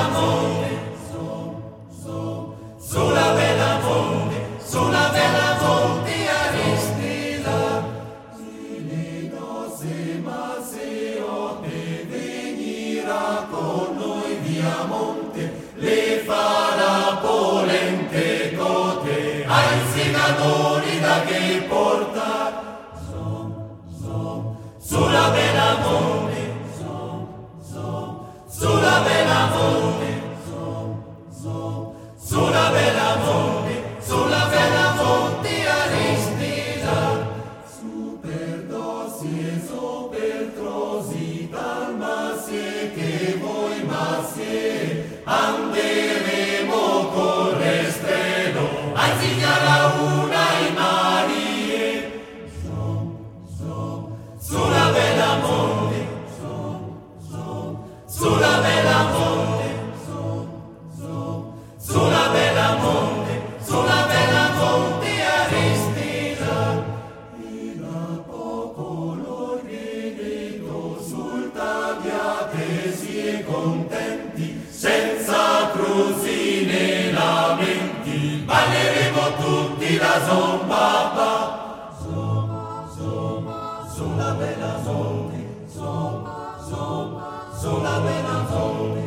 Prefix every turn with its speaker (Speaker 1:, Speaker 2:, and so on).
Speaker 1: monte, sulla bella monte Aristida, si se ma se te venirà con noi via monte, le farà polente cote, ai segatori da che porta, sulla bella monte, sulla bella monte, sulla bella monte, sulla bella monte Aristida, super dossi e super trosi dal masie che voi masie anderemo con restredo, anziché la una i Marie, sulla bella monte, sulla bella monte, sulla bella monte, sulla bella monte Aristida, in a popolo veneto sul tagliate si è contenti, senza cruci né lamenti, balleremo tutti la zombaba, sulla bella monte, sulla bella monte.